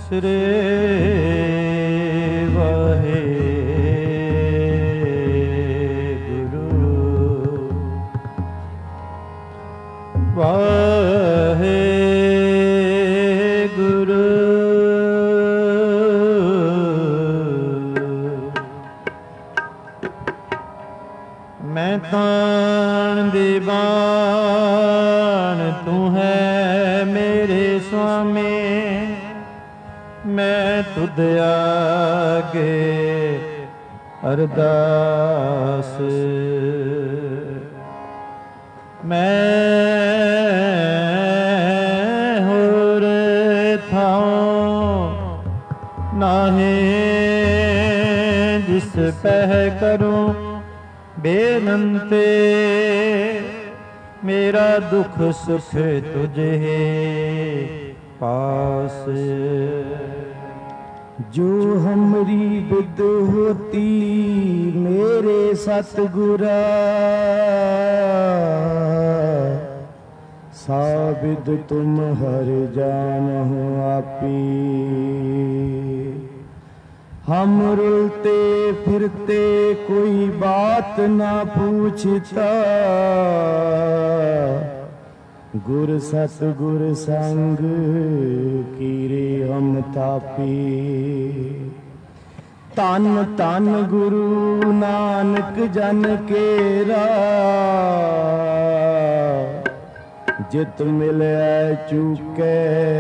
ਸ੍ਰੀ ਵਾਹਿਗੁਰੂ ਵਾਹਿਗੁਰੂ। ਮੈਂ ਤਾਣ ਦੀ ਬਾਣ ਤੂੰ ਹੈ ਮੇਰੇ ਸੁਆਮੀ, ਮੈਂ ਤੁਧ ਆਗੇ ਅਰਦਾਸ। ਮੈਂ ਹੋਰ ਥਾਂ ਨਾਹੀਂ ਜਿਸ ਪਹਿ ਕਰੂੰ ਬੇਨੰਤੇ, ਮੇਰਾ ਦੁਖ ਸੁਖ ਤੁਝੇ पास। जो हमरी विद होती मेरे सतगुरा, साबिद तुम हर जानहु आपी। हम रुलते फिरते कोई बात ना पूछता, गुर सतगुर संग कीरे हम तापी। तन तन गुरु नानक जन केरा, जित मिले चूके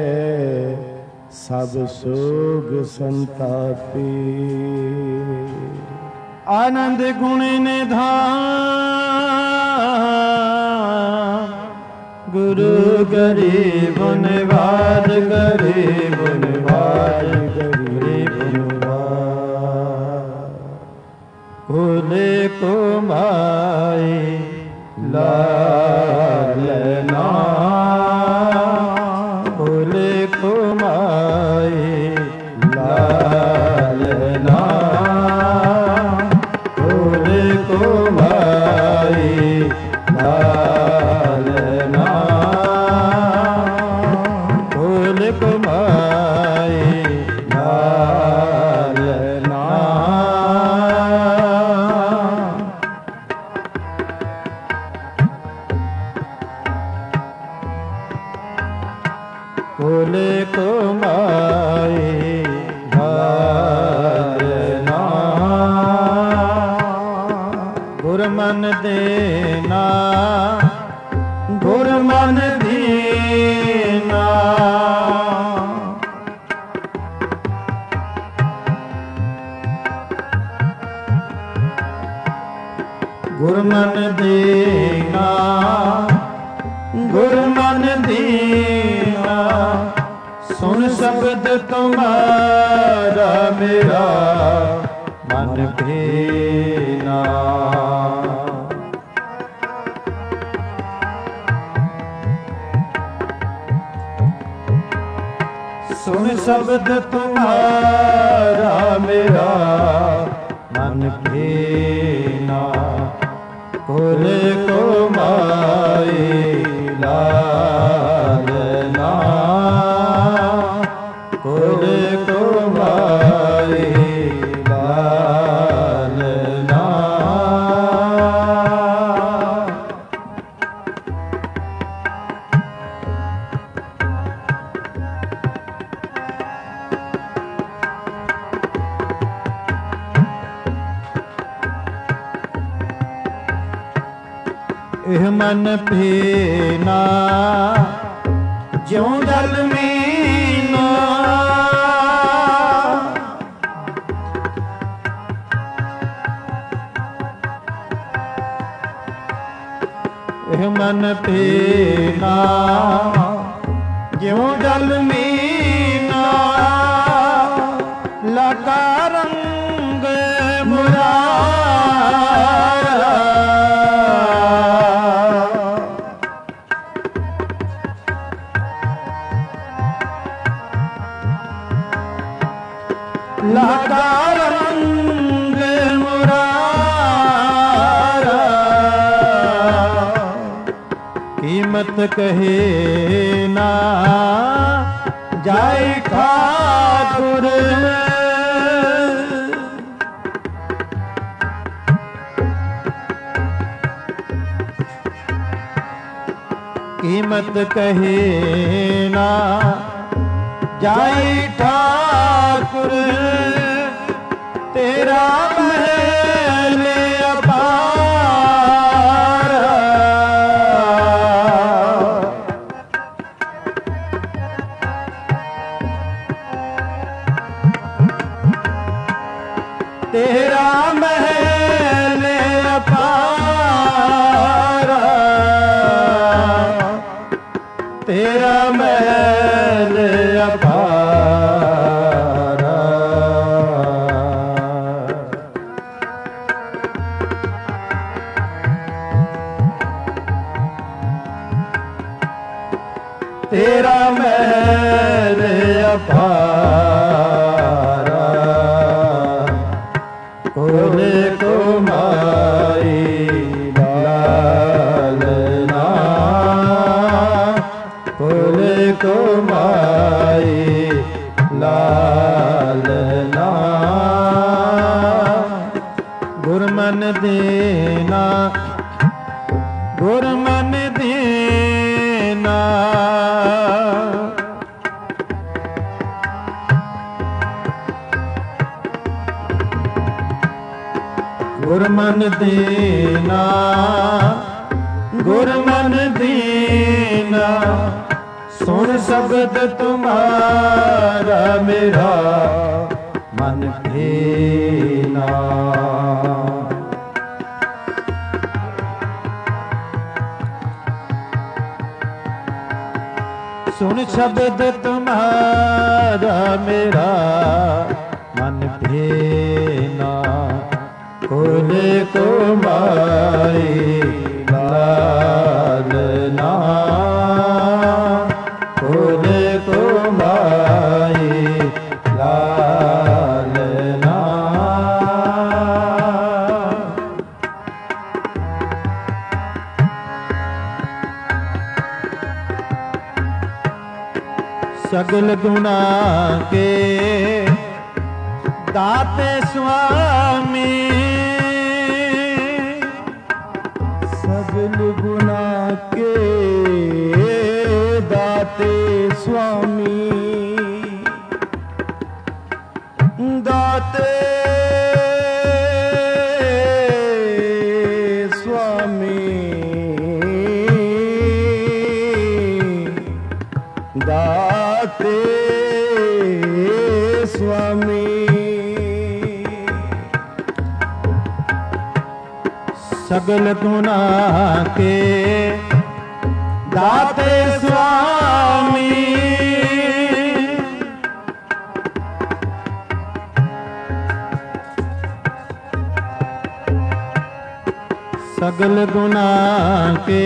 सब सोग संतापी। आनंद गुण निधान गुरु गरीब निवाज, गरीब निवाज, गरीब निवाज। भोले को माई लालना, भोले को माई लालना, भोले को माई लालना, भोले को माई लालना। भोले को माई लालना। गुर मन देना, गुर मन दीना, गुर मन देना, गुर मन दीना। सुन शब्द तुम्हारा मेरा मन भीना। सुन शब्द तुम्हारा मेरा मन भीना। भोले को माई लालना, भोले को माई लालना। एह मन भीना ज्यों जल मीना। एह मन भीना ज्यों जल मीना। लगा रंग मुरारा, लगा रंग मुरारा। कीमत कहे ना जाए खाद ठाकुर कीमत कहे ना जाई ठाकुर तेरा महल अपार। तेरा महल अपार, तेरा महल अपार। तेरा महल अपार, कोले को माई लालना, कोले को माई लालना। गुरमन देना, गुरमन देना, गुरमन देना, गुरमन देना। सुन शब्द तुम्हारा मेरा मन भेना। सुन शब्द तुम्हारा मेरा मन भेना। कोले को माई लालना, कोले को माई लालना। सगल गुना के दाते स्वामी, सगल गुना के दाते स्वामी, दाते स्वामी, दाते स्वामी। सगल गुना के दाते स्वामी, सगल गुना के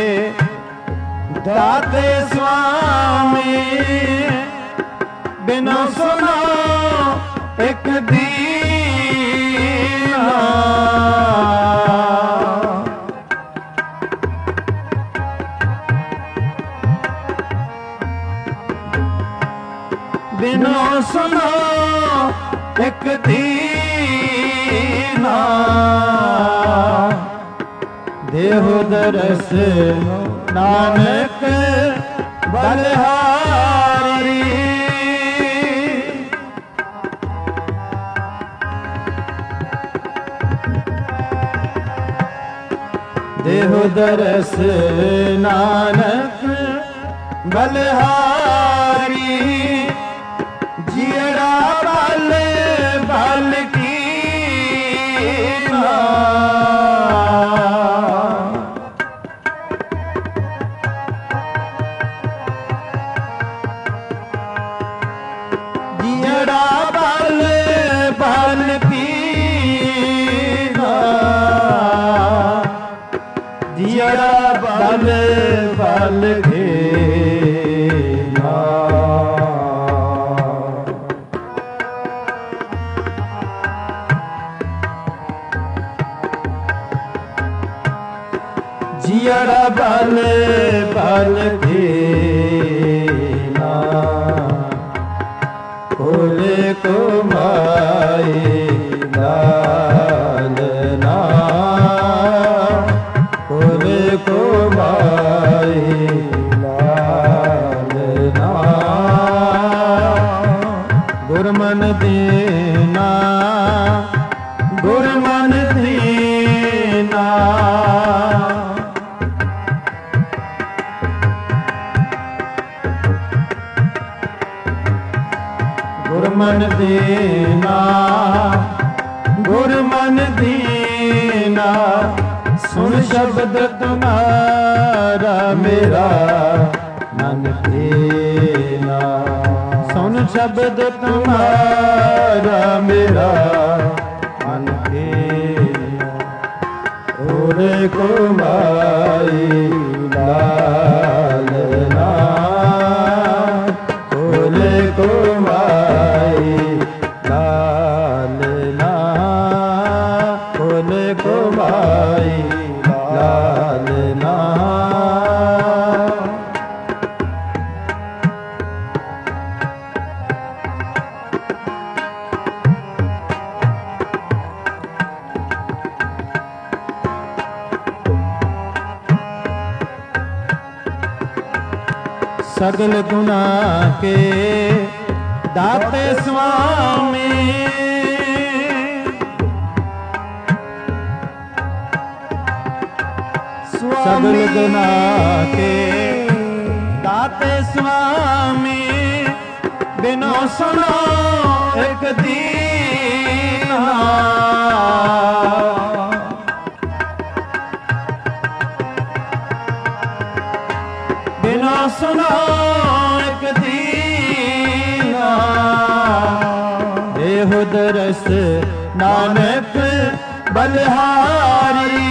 दाते स्वामी। बिना सुनो एक दीना, बिना सुनो एक दीना। देहो दरस नानक बलिहारी, देहो दरस नानक बलिहारी। जियड़ा बल बल की ना, जियड़ा बल बल की ना, जियड़ा बल बल के ना। जियड़ा बल बल के ना, कोले गुरमन दीना गुरमन दीना गुरमन दीना गुरमन दीना सुन शब्द तुम्हारा मेरा मन दीना सुन शब्द तुम्हारा मेरा मन दीना ओरे को माई लालना ओरे को माई लालना ओरे को माई लालना सगल गुना के दाते स्वामी सगल गुना के दाते स्वामी बिनो सुनो एक दीना बिना सुनो एक दीना देहु दरस नानक बलिहारी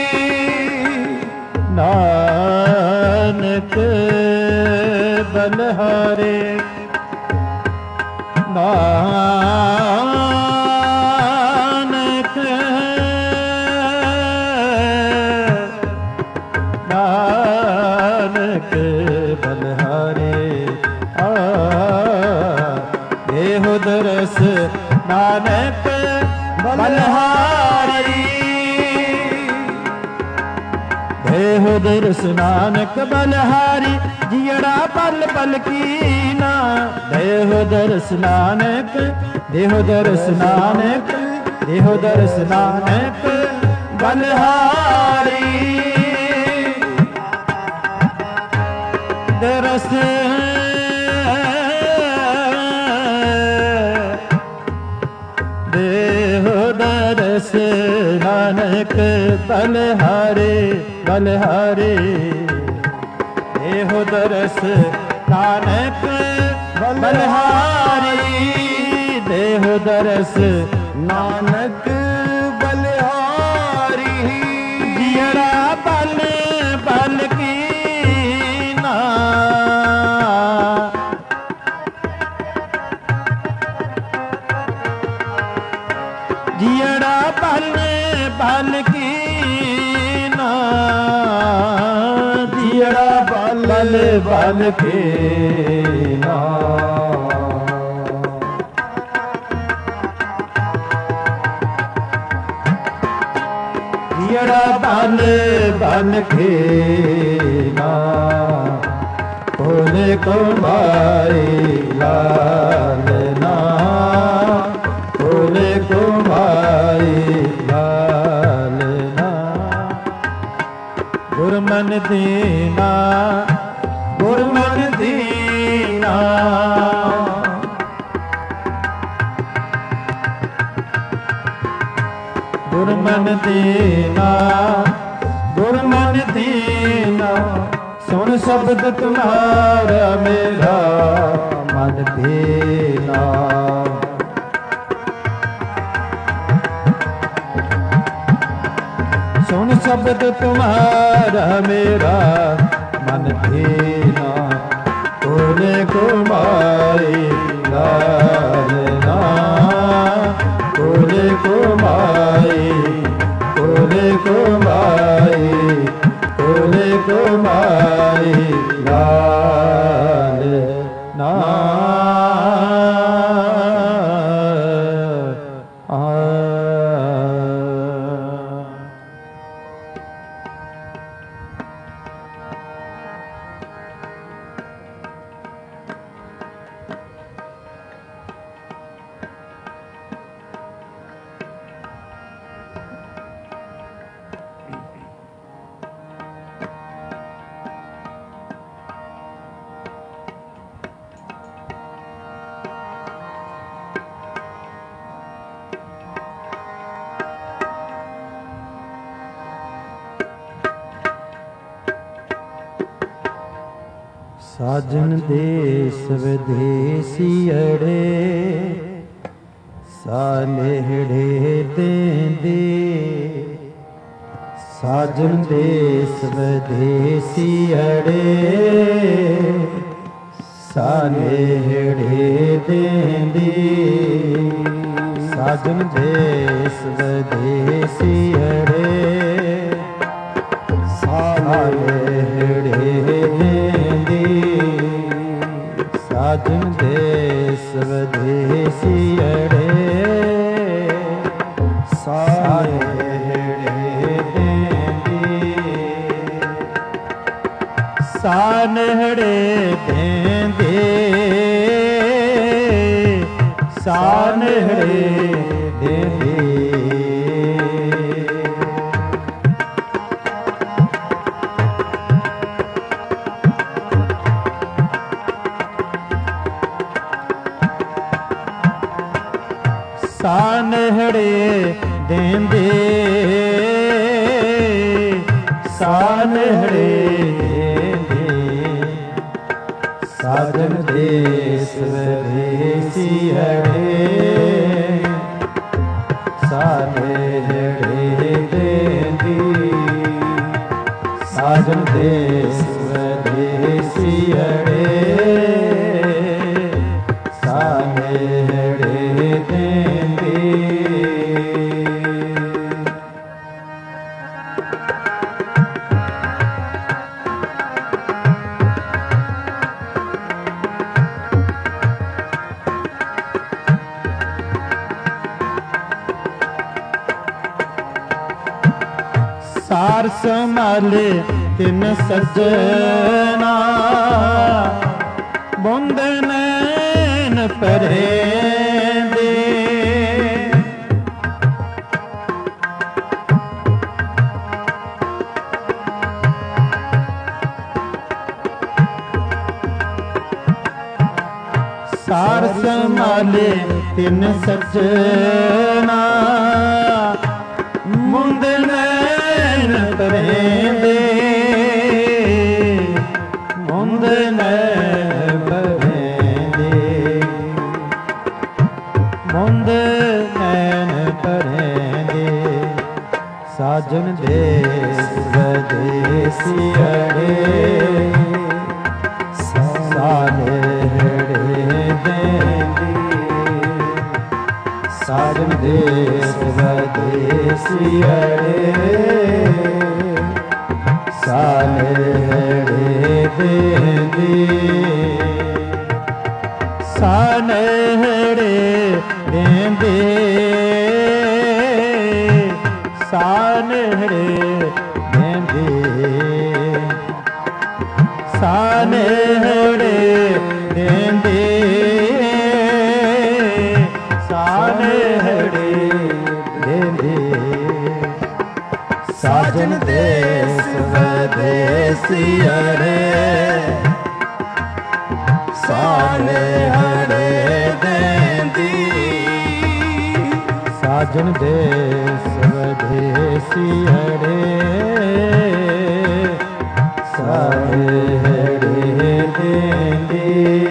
नानक बलिहारी नानक नानक बलिहारी देहु दरस नानक बलिहारी देहु दरस नानक बलिहारी जियड़ा पल पल कीना देहु दरस नानक देहु दरस नानक देहु दरस नानक बलिहारी दरस देहु दरस नानक बलिहारी बलिहारी देहु दरस नानक बलिहारी देहु दरस नानक बलिहारी जियड़ा पल पल कीना जियड़ा पल पल कीना जियड़ा पल पल कीना जियड़ा पल पल कीना भोले को माई लालना भोले को माई लालना गुरमन दीना गुरमन दीना गुरमन दीना गुरमन दीना सुन शब्द तुम्हारा मेरा मन दीना सुन शब्द तुम्हारा मेरा मन दीना भोले को माई लालना भोले को माई भोले को माई भोले को माई लालना साजन देश विदेशियड़े सालेहड़े देंदे साजन देश विदेशियड़े सालेहड़े देंदे साजन देश विदेशियड़े सालेहड़े साजन देश विदेशियड़े सालेहड़े सानेहड़े देंदे सानेहड़े देंदे सानेहड़े देंदे सानेहड़े साजन देश विदेशियड़े सानेहड़े देंदे साजन देश विदेशियड़े सानेहड़े देंदे सार संभाले तिन सजना बुंद नैन परे दे सार संभाले तिन सजना मुंद नैन परेंदे मुंद नैन परेंदे मुंद नैन परेंदे साजन देश विदेशियड़े सालेहड़े देंदे साजन देश विदेशियड़े सालेहड़े देंदे सानेहड़े देंदे सानेहड़े देंदे सानेहड़े देंदे सानेहड़े देंदे साजन देश विदेशियड़े सानेहड़े देंदे साजन देश विदेशियड़े सानेहड़े देंदे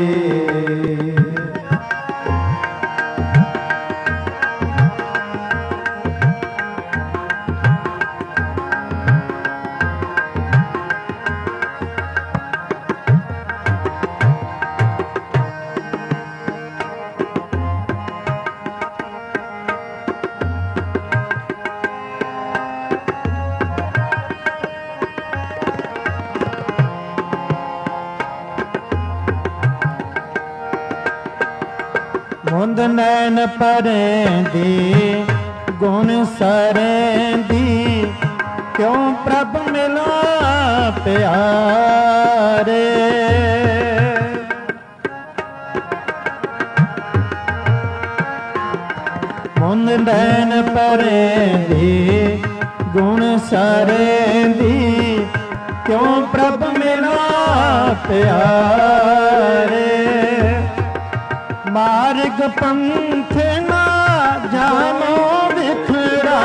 मुंद नैन परेंदी गुण सरेंदी क्यों प्रभ मिला प्यारे मुंद नैन परेंदी गुण सरेंदी क्यों प्रभ मिला प्यारे मार्ग पंथ ना जानो बिखरा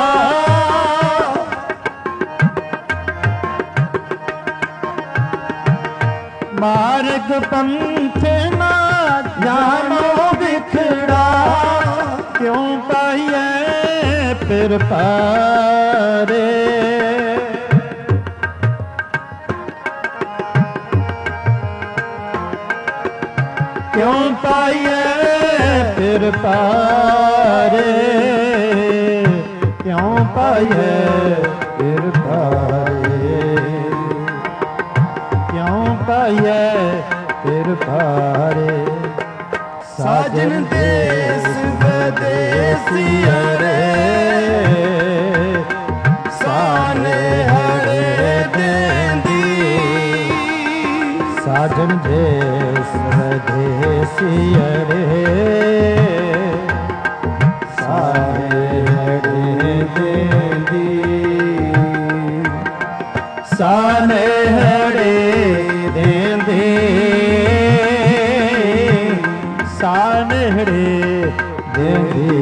मार्ग पंथ ना जानो बिखड़ा, क्यों पाइए फिर पारे। क्यों पाइए फिर पारे, क्यों पाइए फिर पारे, क्यों पाइए फिर पारे। साजन देश विदेशी अरे साने हरे देंदी। साजन देश विदेशी अरे साने हरे देंदी। साने हरे देंदी, सानहड़े देंदी,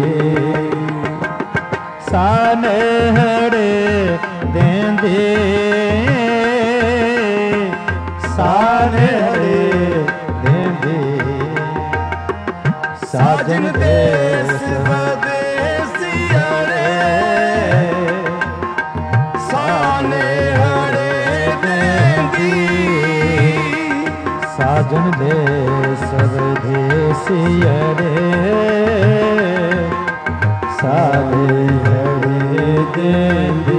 सानहड़े देंदी, सानहड़े देंदी। साजन देश विदेशी अरे साने हरे देंदी। साजन देश विदेशी अरे साने हरे देंदी।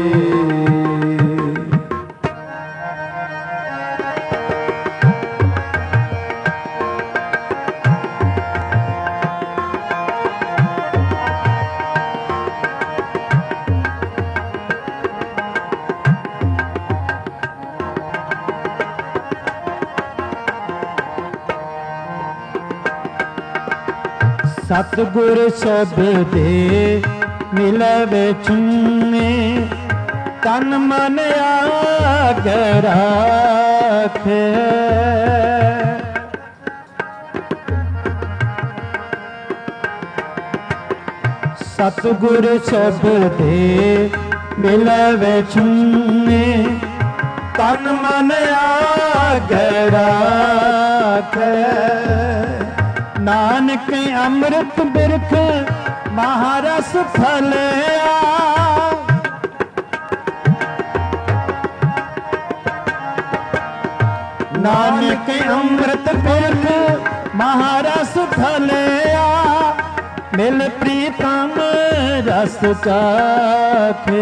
सतगुर शब्दे मिलवे चुने, तन मन आग राखे। सतगुर शब्दे मिलवे चुने, तन मन आग राखे। नानक अमृत बिरख महारस फलया, नानक अमृत बिरख महारस फलया। मिल प्रीतम रस चाखे,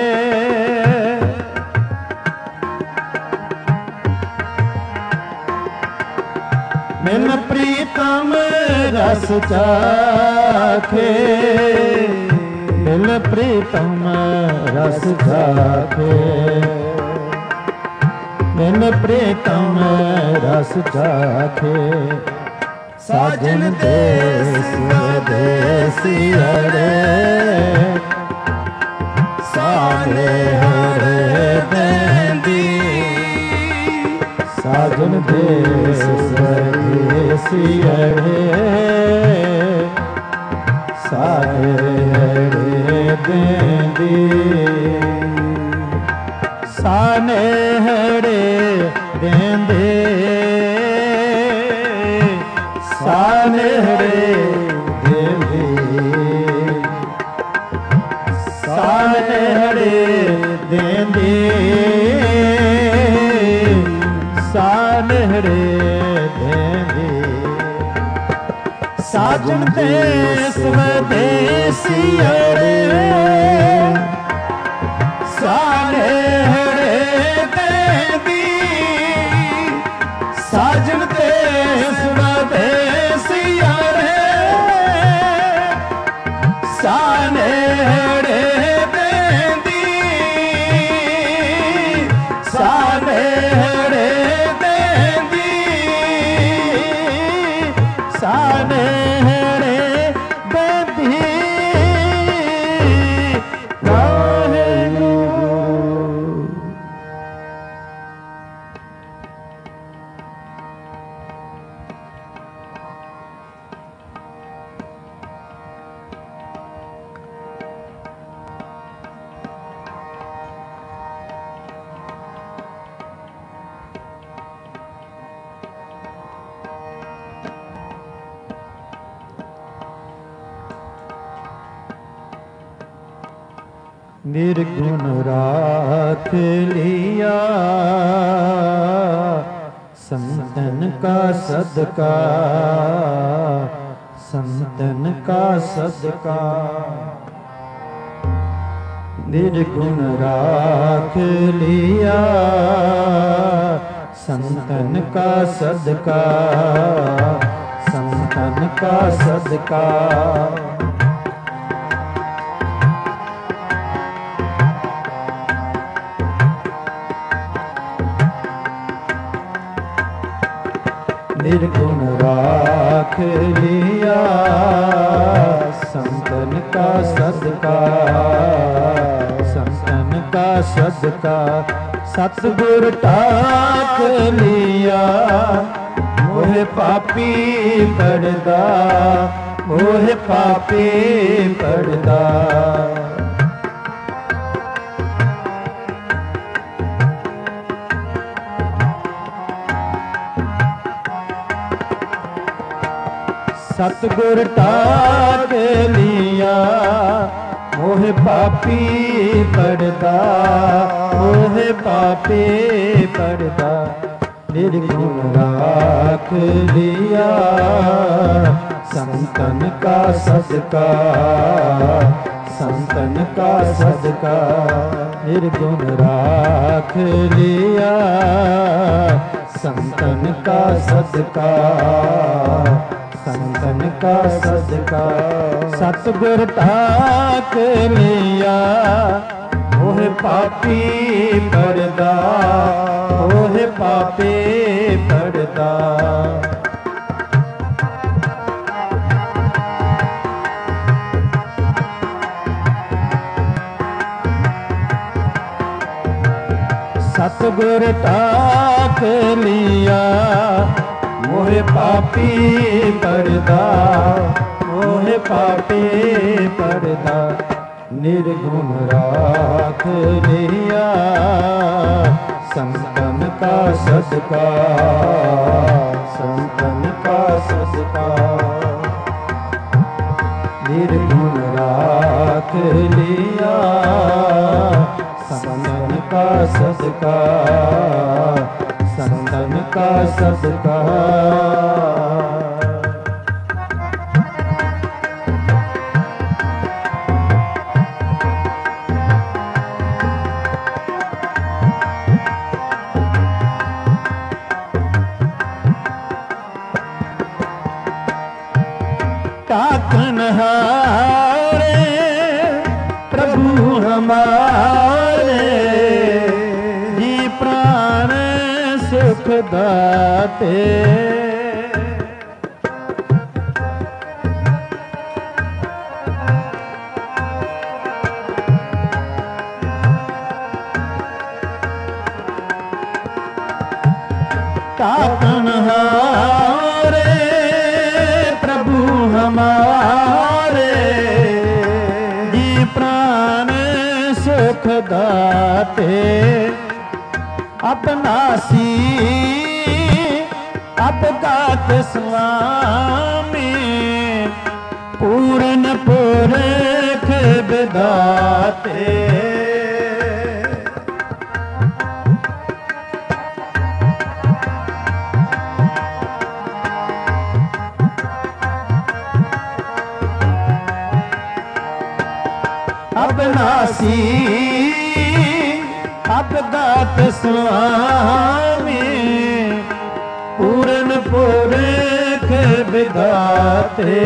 मिल प्रीतम रस चाखे, मिल प्रीतम रस चाखे, मिल प्रीतम रस चाखे। साजन देश विदेशी अरे साने हरे देंदी। साजन देश विदेशी अरे साने हरे देंदी। साने हरे देंदे, साने हरे देंदे, साने हरे देंदे, साने हरे देंदे। साजन देश विदेशी अरे साने हरे देंदी। साजन देश विदेशी अरे साने हरे देंदी। साने हरे देंदी, साने हरे देंदी। निर्गुण राख लिया संतन का सदका, संतन का सदका। निर्गुण राख लिया संतन का सदका, संतन का सदका। निर्गुण राख लिया संतन का सदका, संतन का सदका। सतगुर टाक लिया मोह पापी पड़दा, मोह पापी पड़दा। सतगुर टाक लिया मोह पापी पड़दा, मोह पापी पड़दा। निर्गुण राख लिया संतन का सदका, संतन का सदका। निर्गुण राख लिया संतन का सदका, संतन का सदका। सतगुर टाक लिया मोह पापी पड़दा, मोह पापी पड़दा। सतगुर टाक लिया मोह पापी पड़दा, मोह पापी पड़दा। निर्गुण राख लिया संतन का सदका, संतन का सदका। निर्गुण राख लिया संतन का सदका, संतन का सदका। टाकन हारे प्रभु हमारे, जी प्राण सुख दाते। टाकन हारे प्रभु हमारे, जी प्राण सुख दाते। अपनासी अपगात स्वामी, पूर्ण पुरख विधाते। अपनासी अपगात स्वामी, पूर्ण पुरख विधाते।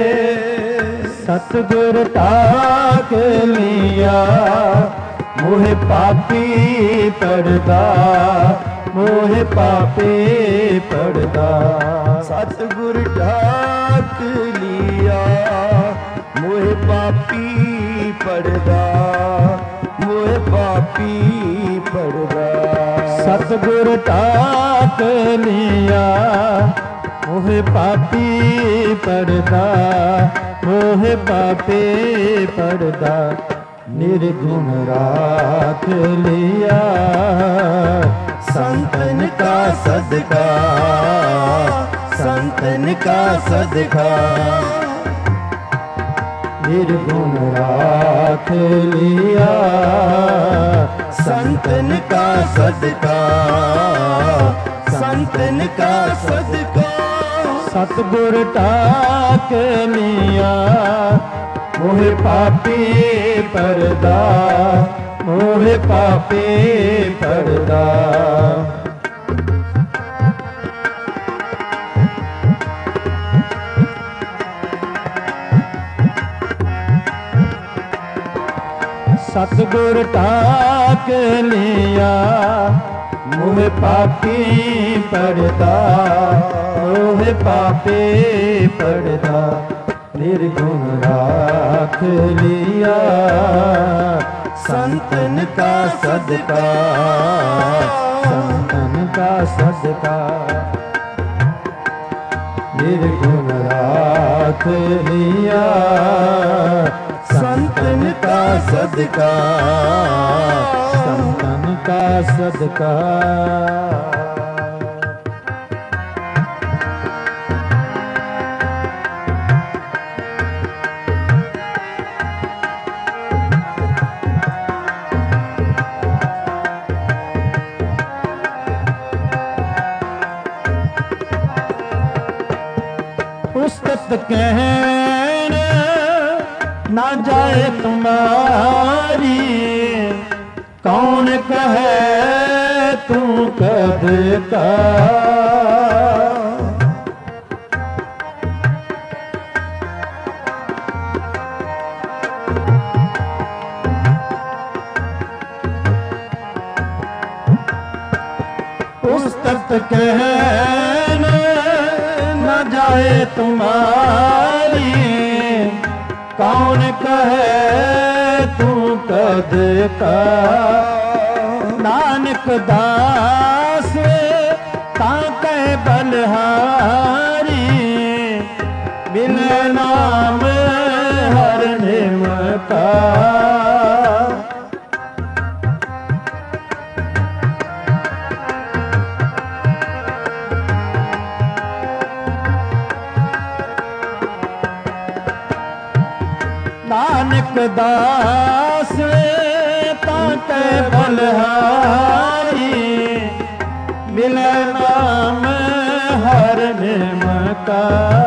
सतगुर टाक लिया मोह पापी पड़दा, मोह पापी पड़दा। सतगुर टाक लिया मोह पापी पड़दा, मोह पापी पड़दा। सतगुर टाक लिया मोह पापी पड़दा, मोह पापी पड़दा। निर्गुण राख लिया संतन का सदका, संतन का सदका। निर्गुण राख लिया संतन का सदका, संतन का सदका। सतगुर टाक लिया मोहे पापी परदा, मोहे पापी परदा। सतगुर टाक लिया मोहे पापी परदा, मोहे पापी परदा। निर्गुण राख लिया संतन का सदका, संतन का सदका। निर्गुण राख लिया संतन का सदका, संतन का सदका। पुस्तक कहने ना जाए तुम्हारी, कौन कहे तू कद का। पुस्तक कहने न जाए तुम्हारी, कौन कहे तू कद का। नानक दास ताके बलहारी, बिन नाम हर निम का। नानक दास ताके बलहारी, मिले नाम हर निम का।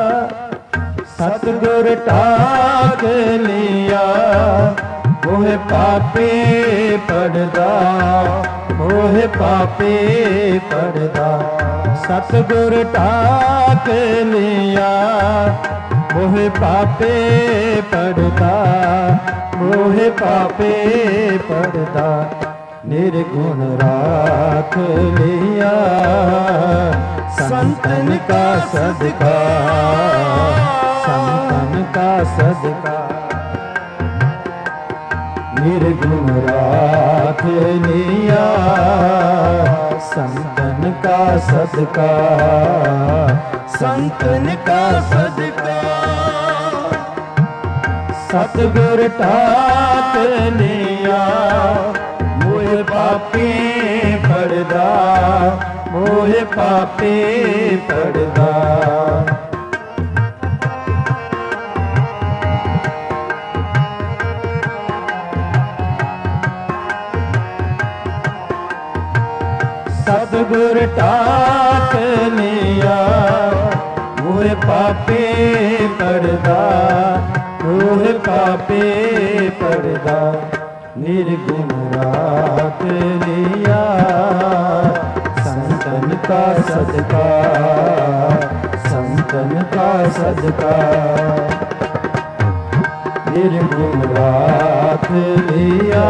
सतगुर टाक लिया मोहे पापी परदा, मोहे पापी परदा। सतगुर टाक लिया मोहे पापे परदा, मोहे पापे परदा। निर्गुण राख लिया संतन का सदका, संतन का सदका। निर्गुण राख लिया संतन का सदका, संतन का सदका। सतगुर टाक लिया मोहे पापी परदा, मोहे पापी परदा। सतगुर टाक लिया मोहे पापी परदा, मोहे पापी परदा। निर्गुण राख लिया संतन का सदका, संतन का सदका। निर्गुण राख लिया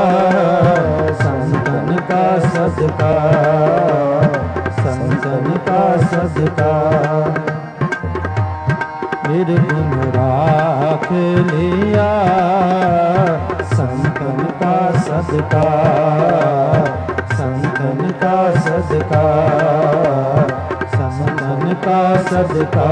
संतन का सदका, संतन का सदका। निर्गुण राख लिया संतन का सदका, संतन का सदका, संतन का सदका।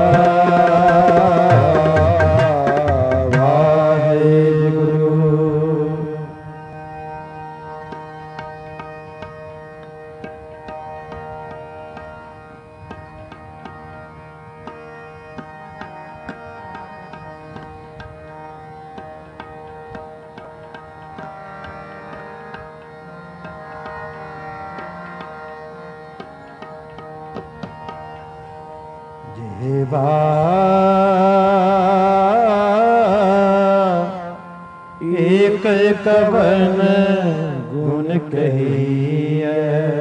जिह्वा एक कवन गुण कहिए,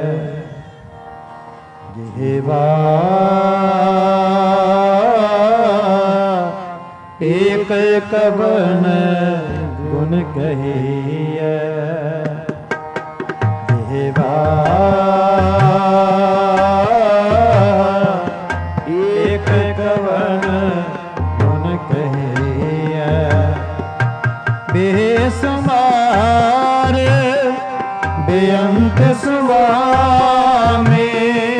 जिह्वा एक कवन गुण कहिए, जिह्वा एक कवन गुण कहिए। बेसुमार बेअंत स्वामी,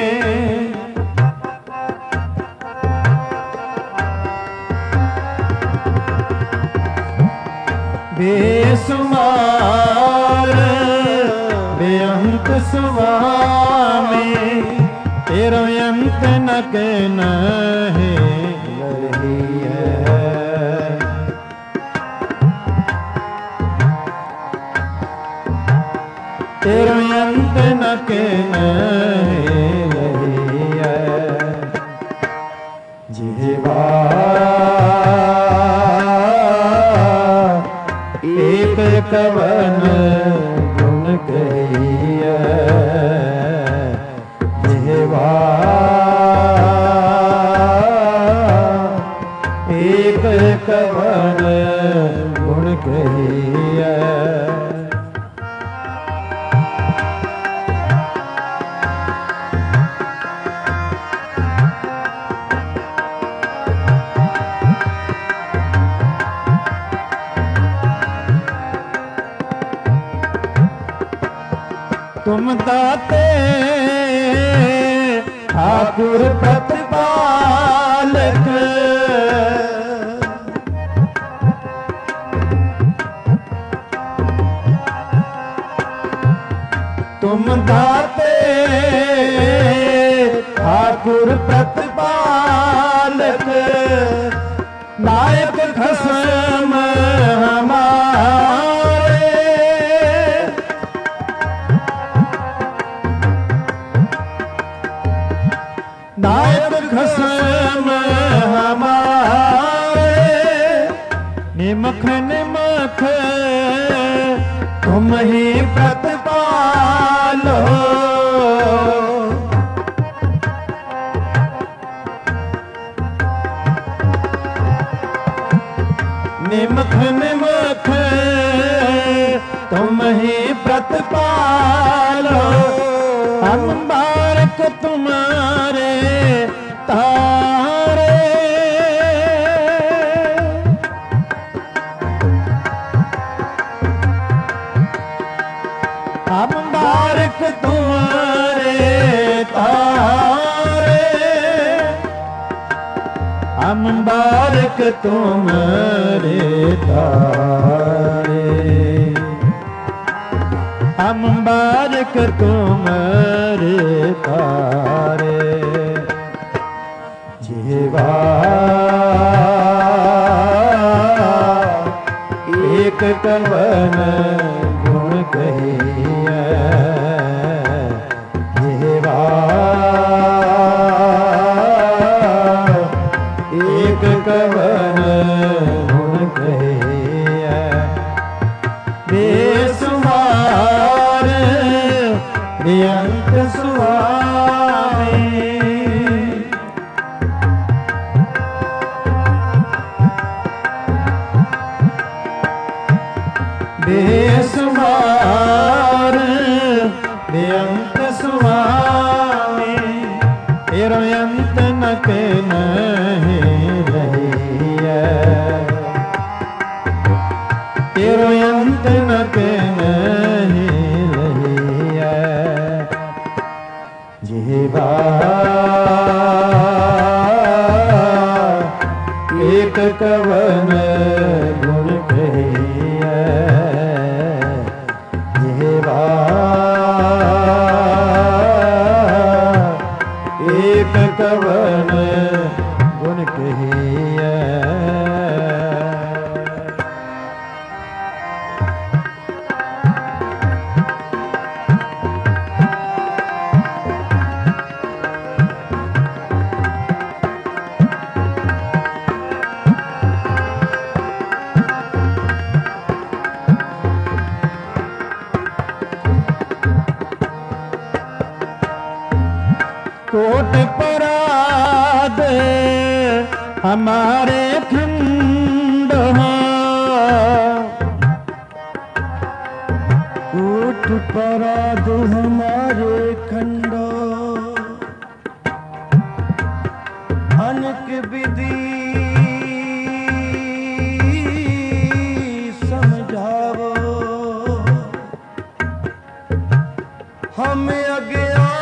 बेसुमार बेअंत स्वामी, तेरो अंत न कहना है रही है। तेरो अंत न कहना है रही है। जिह्वा एक कवन गुण कहिए, जिह्वा एक कवन गुण कहिए। तुम दाते ठाकुर प्रतिपालक, तुम दाते ठाकुर प्रतिपालक, नायक खसम हमारे, नायक खसम हमारे। निमख निमख तुम ही प्रतिपालो, निमख निमख तुम ही प्रतिपालो। हम बारक तुम्हारे तारे, हम बारक तुम्हारे तारे, हम बारक तुम्हारे तारे, हम बारक तुम्हारे तारे। जिह्वा एक कवन गुण कहिए, जिह्वा एक कवन गुण कहिए। बेसुमार बेअंत स्वामी, बेसुमार बेअंत स्वामी, तेरो अंत न कहना है रही है। तेरो अंत न कहना है रही है। जिह्वा एक कवन गुण कहिए, जिह्वा एक कवन गुण कहिए। कोट पराद हमारे खंड कोट पराद हमारे खंड अनक विधि समझावो हमें अज्ञान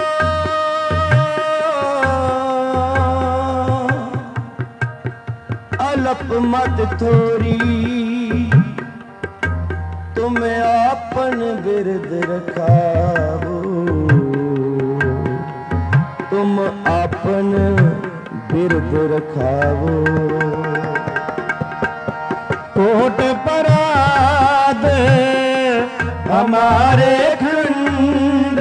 अलप मत थोरी तुम आपन बिरद रखावो तुम आपन बिरद रखावो कोट पराद हमारे खंड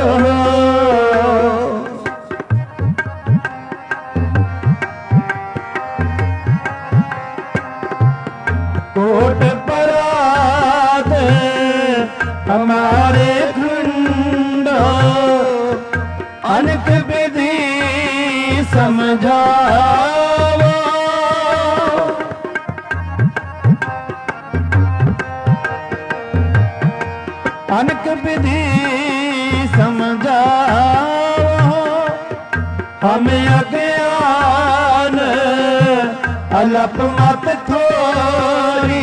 कोट पराद हमारे खंड अनक विधि समझाओ अनक विधि समझाओ हमें अज्ञान अलप मत थोरी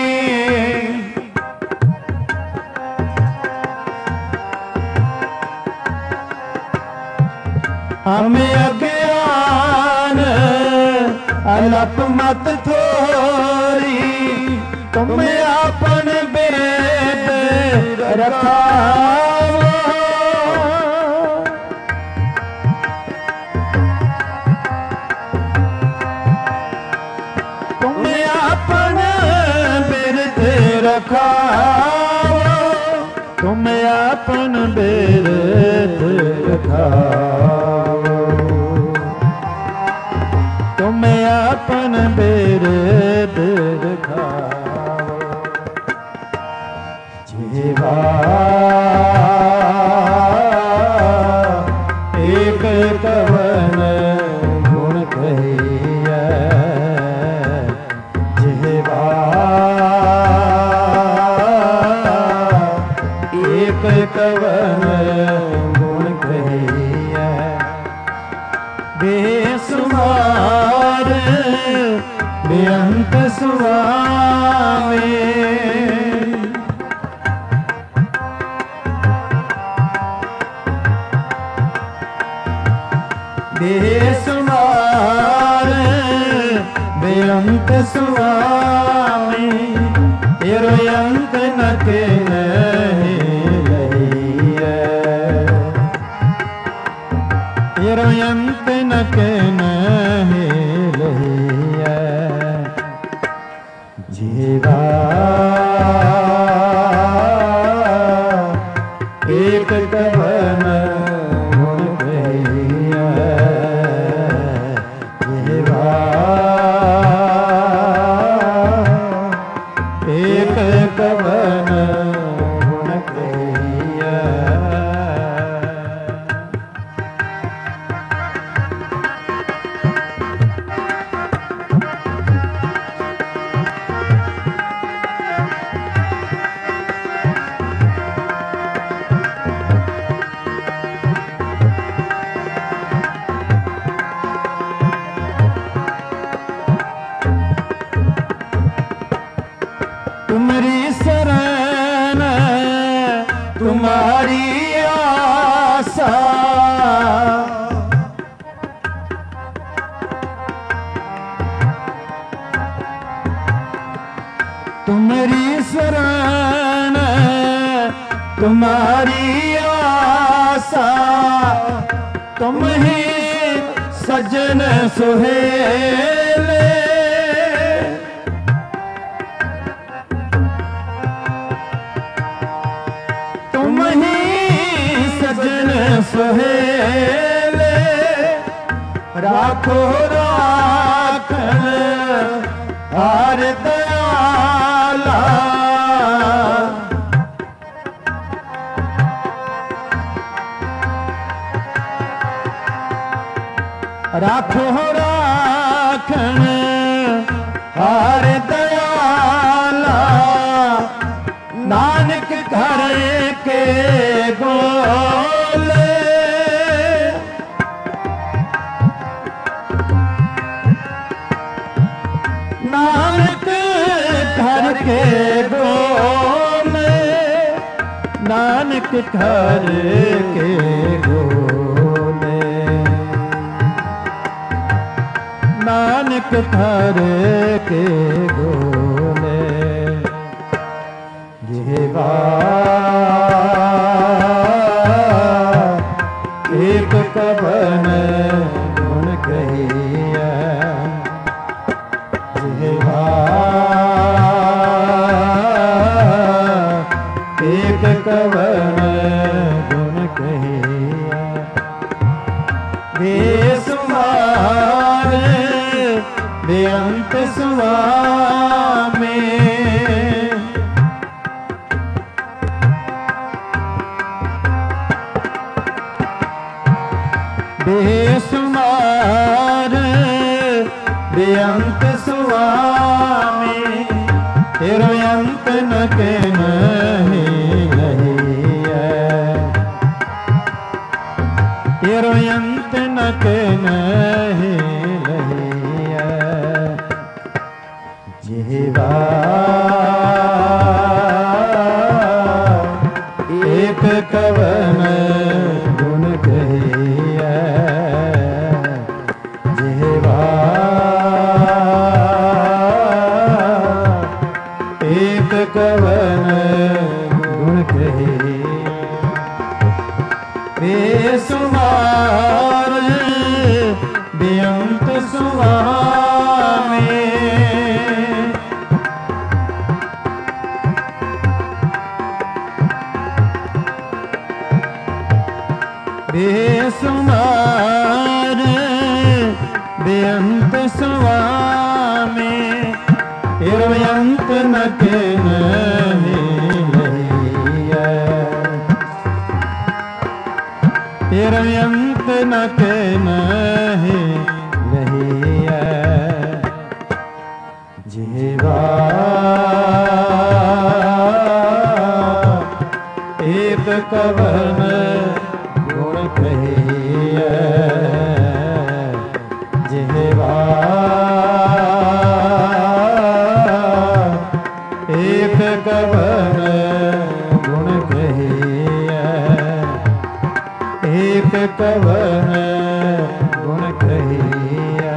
हमें अज्ञान अलप मत थोरी तुम अपन बिरद रखाओ तुम अपन बिरद रखाओ तुम अपन बिरद रखाओ तुम अपन बिरद रखाओ जीवा एक कवन गुण कहिया जीवा एक कवन गुण कहिया बेसुमार बेअंत सुआवे बेसुमार बेअंत सुआवे तेरो अंत न के तेरो अंत न के जीवा एक कवन गुण कहिया जीवा एक कवन गुण कहिया तुम्हारी शरण तुम्हारी आशा तुम्हारी शरण तुम्हारी आशा तुम ही सजन सुहेले तुम ही सजन सुहेले राखो राखन हार दयाला राखो राखण हार दयाला नानक घर के गोले नानक घर के गोले नानक घर के गोले नानक घर के गोले जीवा एक कवन गुण कहिया जीवा एक कवन गुण कहिया बेसुमार बेअंत सुआमे बेसुमार बेअंत सुआमे तेरो अंत न के नहीं तेरो अंत न के नहीं जीवा एक कवन गुण कहिया जीवा एक कवन गुण कहिया बेसुमार बेअंत सुआमे बेसुमार बेअंत सुआमे तेरो अंत न के नहीं तेरो अंत न के नहीं जीवा एक कवन गुण कहिया जीवा एक कवन गुण कहिया एक कवन गुण कहिया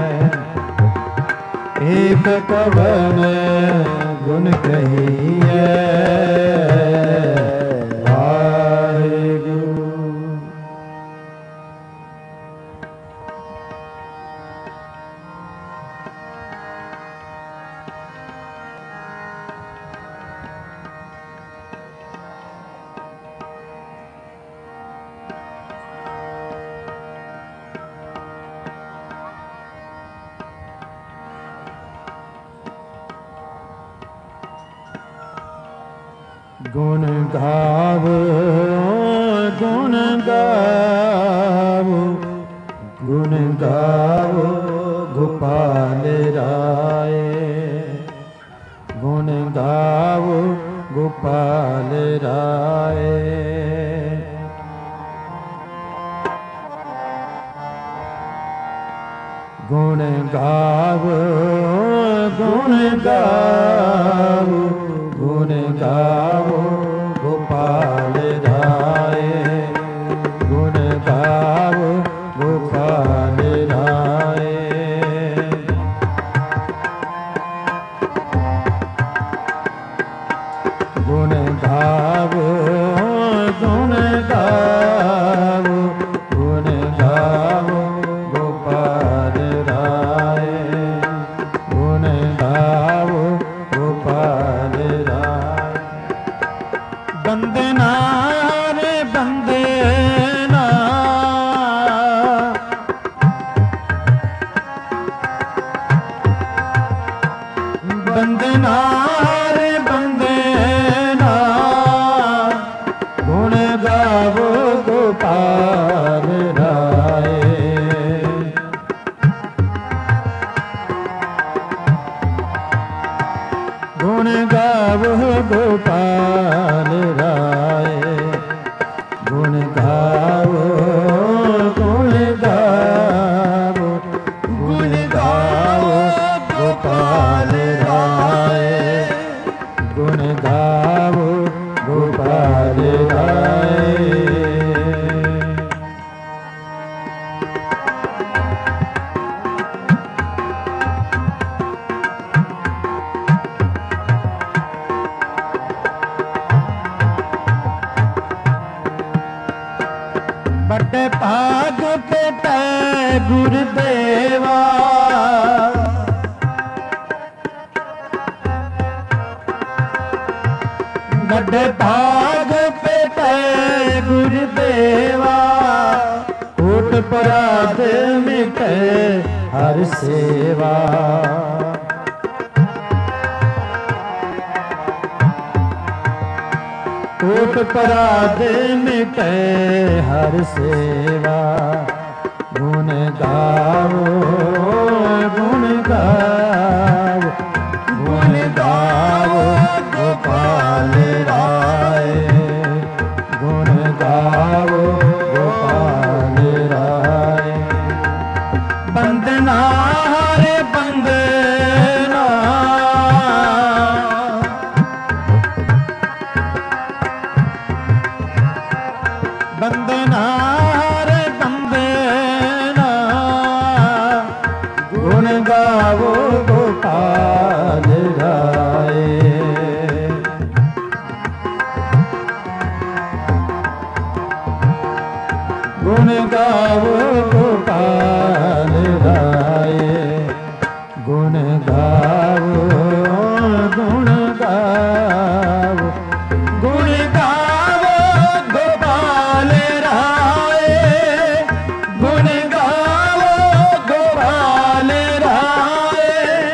एक कवन गुण कहिया गुण गावो गुण गावो गुण गावो गोपाल राय गुण गावो गोपाल राय गुण गावो गुण गावो गुण गावो गोपाल राय गुण गावो गोपाल राय गुण गावो गुण गावो गुण गावो गोपाल राय गुण गावो गोपाल राय बंदना रे बंदना बंदना रे बंदना गुण गावो गोपाल राय गुण गावो गोपाल राय, गुण गावो, गुण गावो, गुण गावो गोपाल राय, गुण गावो गोपाल राय। बड़े भाग पेटै गुरुदेवा, बड़े भाग पेटै गुरुदेवा, कोट पराध मिटे हर सेवा। कोट पराध मिटे हर सेवा, गुण गावो, गुण गावो, गुण गावो गोपाल राय, गुण गावो गोपाल राय। बंदना हरे बंदना, बंदना रे बंदना, गुण गावो गोपाल राय, गुण गावो गोपाल राय, गुण गावो, गुण गावो, गुण गावो गोपाल राय, गुण गावो गोपाल राय।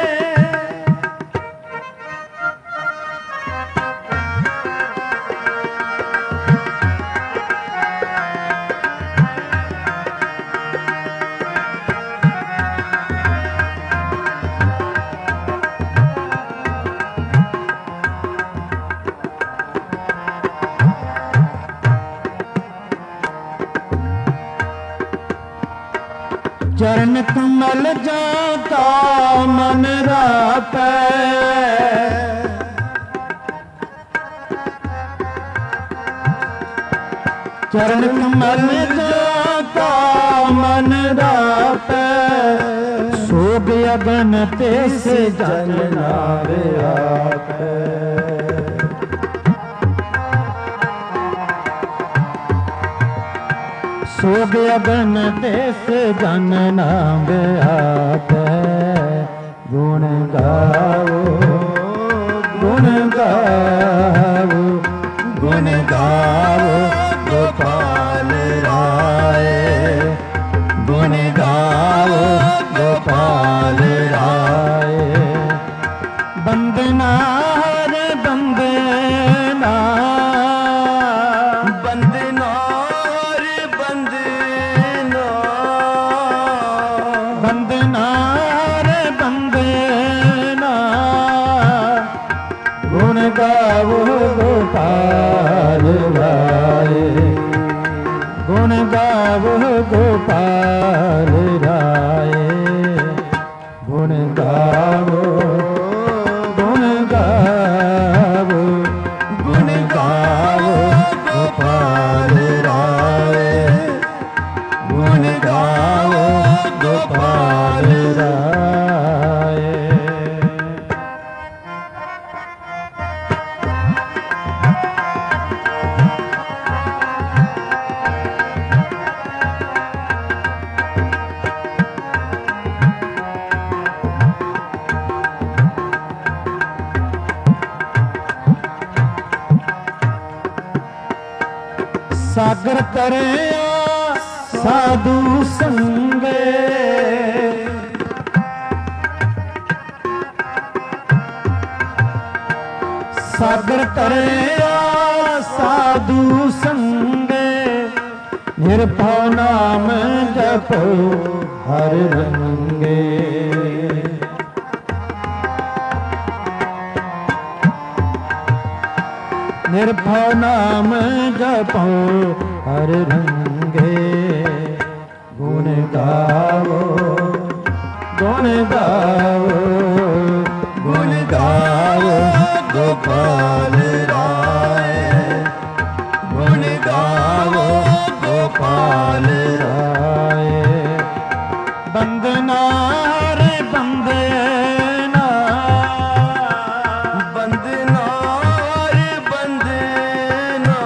चरण कमल जाता मन रापै, चरण कमल जाता मन रापै, सोग अगन ते से जल नावे आपै। सोग अगन देश जन नाम आपै, गुण गावो, गुण गावो, गुण गावो गोपाल राय, गुण गावो गोपाल राय। बंदना रे बंदना, बंदना रे बंदना, बंदना रे बंदना, गुण गावो गोपाल राय, गुण गावो गोपाल राय, गुण गावो, गुण गावो, गुण गावो गोपाल राय, गुण गावो गोपाल राय। सागर करे साधु संगे, सागर करे साधु संगे, निर्भव नाम जपो हर रंगे। निर्भय नाम जपो हर रंगे। गुण गावो गुण गावो गुण गावो गोपाल राय। गुण गावो गोपाल राय। बंदना रे बंदना बंदना रे बंदना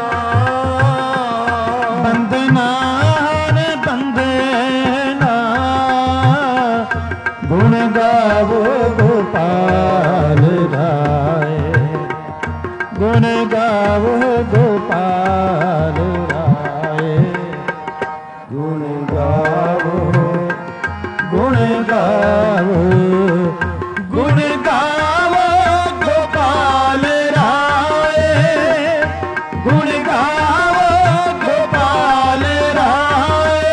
बंदना रे बंदना। गुण गावो गोपाल राय। गुण गावो गोपाल राय। गुण गावो गुण गावो गुण गावो गोपाल राय। गुण गावो गोपाल राय।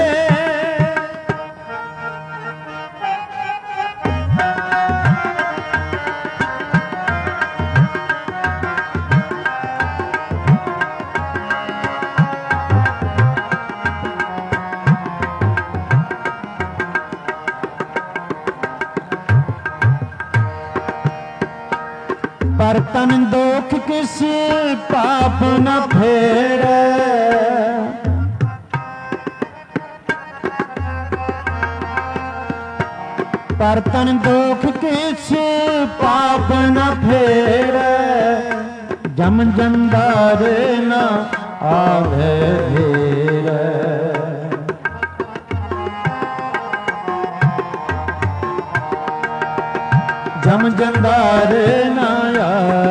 बर्तन दोख किस पाप न फेरे। बर्तन दोख किस पाप न फेरे। जम जमदार न आवे घेरे। जम जंदार नाया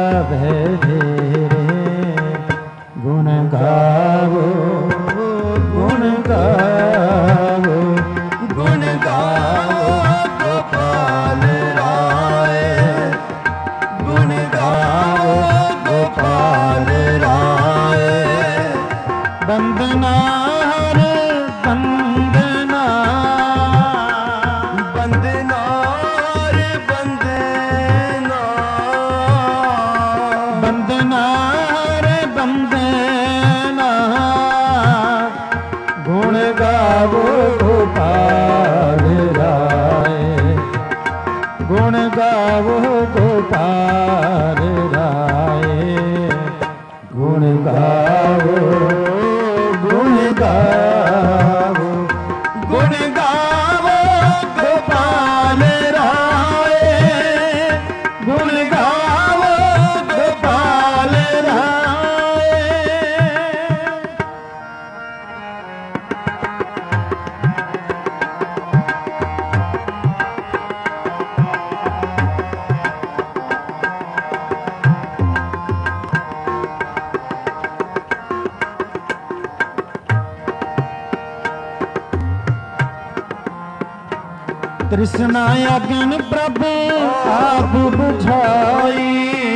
भेरे। गुण गावो गुण गावो गुण गावो गोपाल राय। गुण गावो गोपाल राय। बंदना हर बंदना बंदना बंदना रे बंदना। गुण गावो गोपाल राय। गुण गावो गोपाल राय। गुण गावो गुण गावो गुण गावो गोपाल राय। गुण गावो गोपाल राय। तृष्णा अग्न प्रभु आप बुझाई।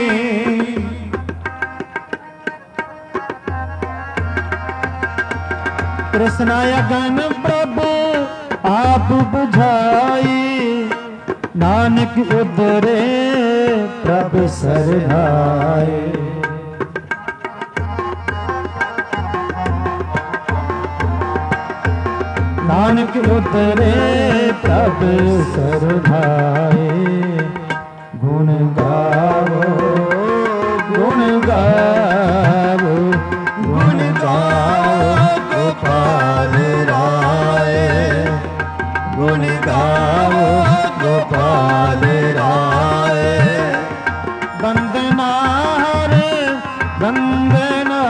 तृष्णा अग्न प्रभु आप बुझाई। नानक उदरे प्रभु सरनाए। नानक उतरे प्रभु सरनाए। गुण गावो गुण गावो गुण गावो गोपाल राय। गुण गावो गोपाल राय। बंदना रे बंदना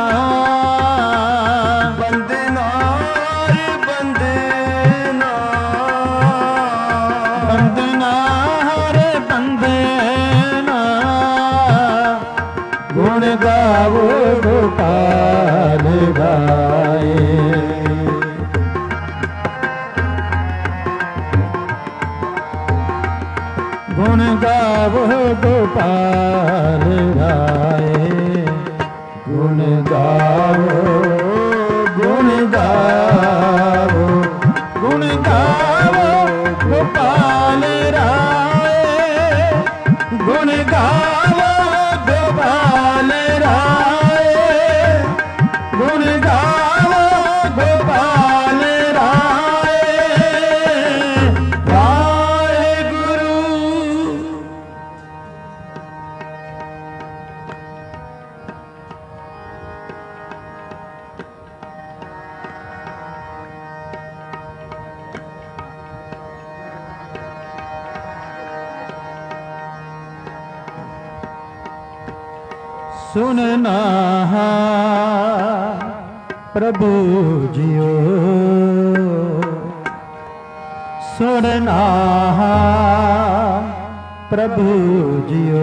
बंदना रे बंदना बंदना रे बंदना। गुण गावो गोपाल राय। गुण गावो गोपाल राय। गुण गावो गुण गावो गुण गावो गोपाल राय। गुण गावो गोपाल राय। सुनना प्रभु जियो, सुनना प्रभु जियो,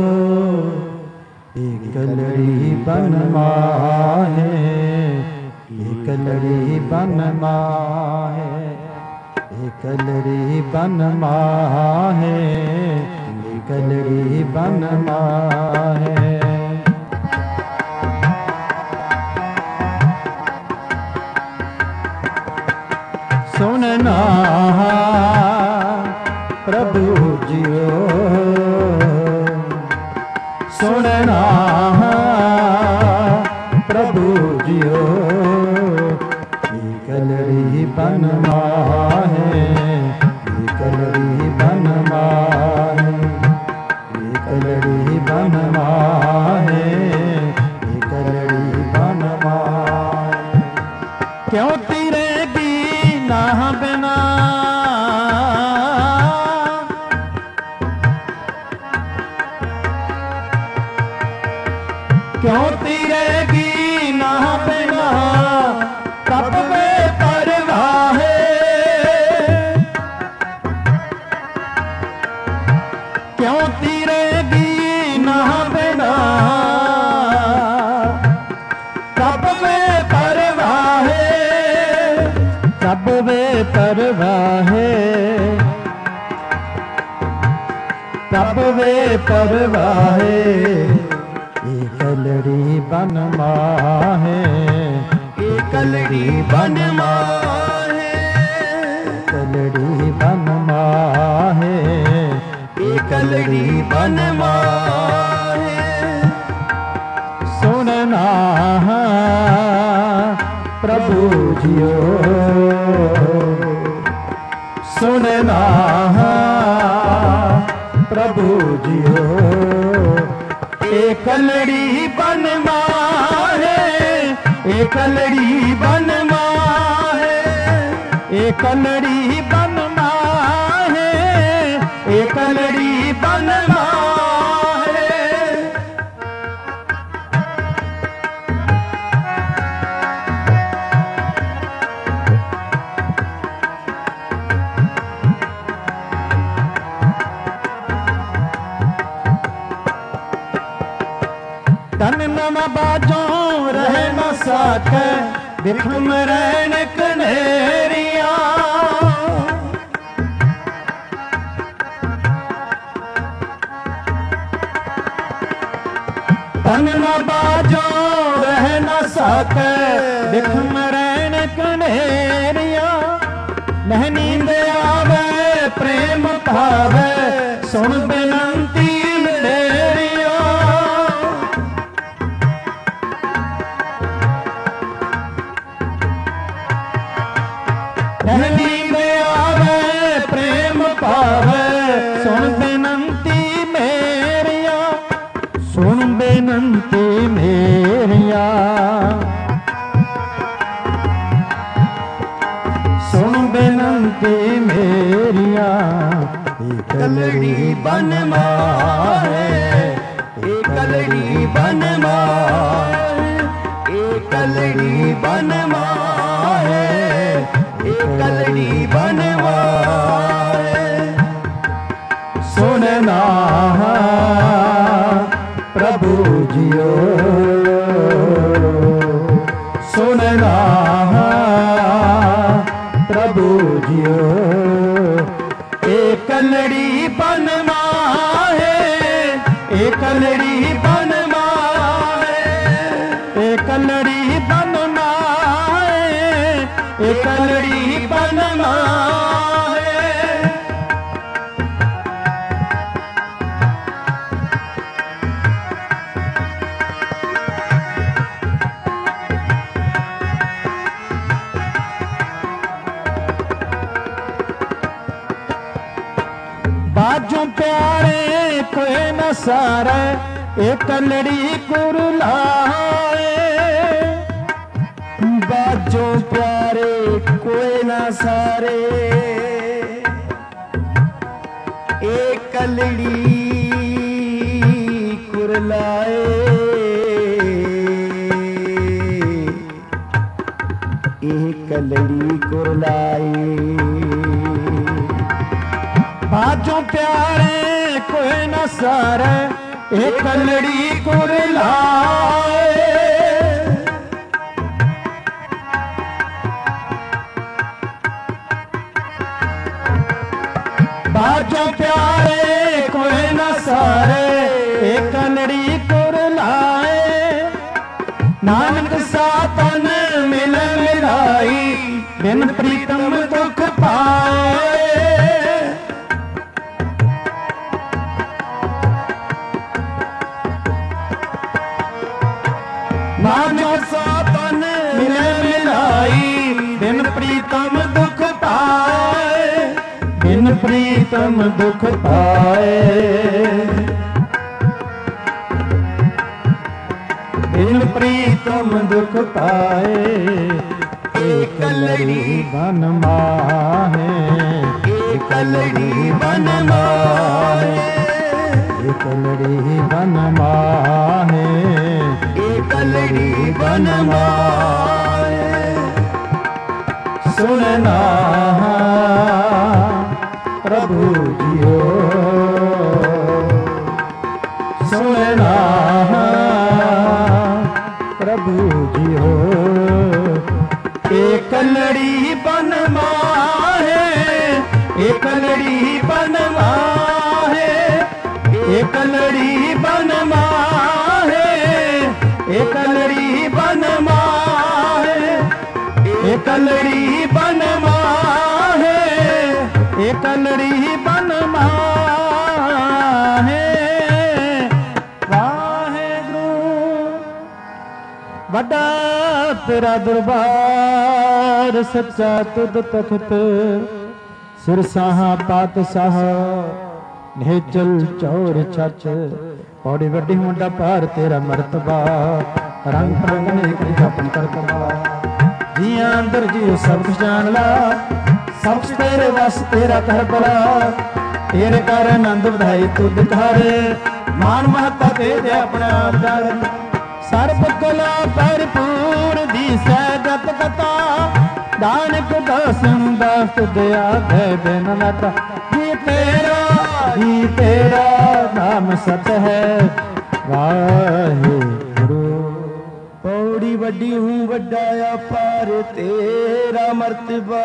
एक लड़ी बन माहे, एक लड़ी बन माहे, एक लड़ी बन माहे, एक लड़ी बन माहे। सुनना प्रभु जियो, सुनना प्रभु जियो, एक लड़ी बन माहे, एक लड़ी बन माहे, एक लड़ी बन माहे, एक लड़ी बन माहे। क्यों तिरेगी ना बिना, क्यों तिरेगी ना बिना, तब वे परवाहे, क्यों तिरेगी ना बिना, तब वे परवाहे, तब वे परवाहे, तब वे परवाहे। एक लड़ी बन माहे, एक लड़ी बन माहे, एक लड़ी बन माहे, एक लड़ी बन माहे। सुनना प्रभु जियो, सुनना प्रभु जियो, एक लड़ी बन माहे, एक लड़ी बन माहे, एक लड़ी बन माहे, एक लड़ी बन माहे। तन नम बाजों रह न सके, बिखम रैन कनेरिया, तन न बाजों रह न सके, बिखम रैन कनेरिया। नह नींद आवे प्रेम भावे, सुन बिनंती मेरिया। नींद आवे प्रेम पावे, सुन बेनंती मेरिया, सुन बेनंती मेरिया, सुन बेनंती मेरिया। एक लड़ी बन माहे, एक लड़ी बन माहे, एक लड़ी बन माहे, एक लड़ी बन माहे। सुनना प्रभु जियो, सुनना प्रभु जियो, एक लड़ी बन माहे, एक लड़ी बन माहे, एक लड़ी बन माहे, एक लड़ी बन माहे। बाजों प्यारे कोई न सारे, एक लड़ी कुरलाए। बाजों प्यारे कोई न सारे, एक लड़ी कुरलाए। कलड़ी कुरलाई। बाजों प्यारे कोई न सारे एक कलड़ी कुरलाए। बाजों प्यारे कोई न सारे एक कलड़ी कुरलाए। नानक सातन मिल मिलाई बिन प्रीतम दुख पाए। नानक सातन मिल मिलाई बिन प्रीतम दुख पाए। बिन प्रीतम दुख पाए। बिन प्रीतम दुख पाए। एक कलड़ी बन माहे एक कलड़ी बन माहे एक कलड़ी बन माहे एक कलड़ी बन माहे। सुनना प्रभु जियो सुनना प्रभु जियो। एक कलड़ी बन माहे एक कलड़ी बन माहे एक कलड़ी बन माहे एक कलड़ी बन माहे एक कलड़ी बन माहे एक कलड़ी बन माहे। वड्डा तेरा दरबार सच्चा तुद तख्त सिरसाहा पातशाह नेचल चौर छच। पौड़ी वड्डी मुंडा पार तेरा मरतबा रंग परंग नेक जपन करतबा। जियां अंदर जियो सब कुछ जान ला सब कुछ तेरे वस तेरा कर भला। तेरे कर आनंद ਵਧਾਈ तुद घर मान महत्ता तेरे अपने आप जान। सर्ब कला भरपूर दी सैदत कथा दानक दासन दास दया है बिन नता। जी तेरा नाम सत है वाहिगुरु। पौड़ी वड्डी हूँ वड्डा अपार तेरा मर्तबा।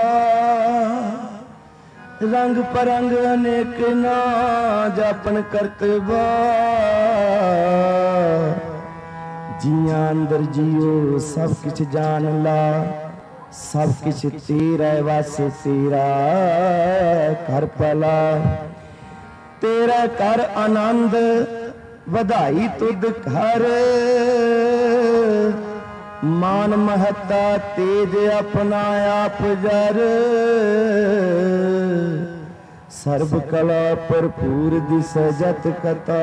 रंग परंग अनेक ना जापन करतबा। जियां अंदर जियो सब किछ जान ला सब किछ तेरा वस तेरा कर भला। तेरा कर आनंद ਵਧਾਈ तुद घर मान महत्ता तेज अपना आप जर। सर्व कला भरपूर दिस जत कथा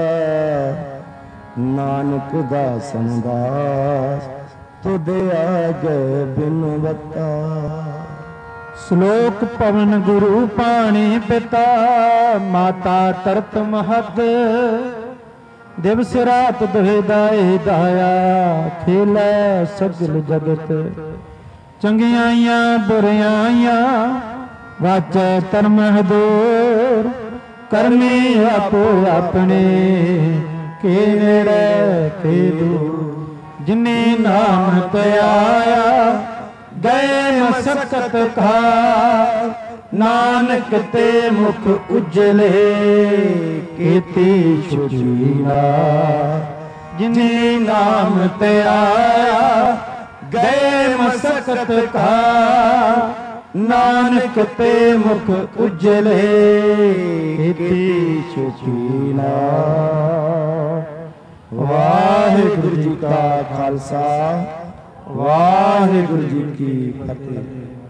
नानक दासन दास तुद आगे बिनवता। श्लोक पवन गुरु पाणी पिता माता तरत महत। दिवस रात दुहिदाए दाया खेलै सगल जगत। चंगियाइयां बुरियाइयां वाचै धर्म हदूर। करमी आपो अपने के नेड़े के दूर। जिने नाम ते आया गए मसकत का नानक ते मुख उजले केती शुचीना। जिने नाम ते आया गए मसकत का नानक ते मुख उजले केती शुचीना। वाहिगुरु जी का खालसा वाहिगुरु जी की फतेह।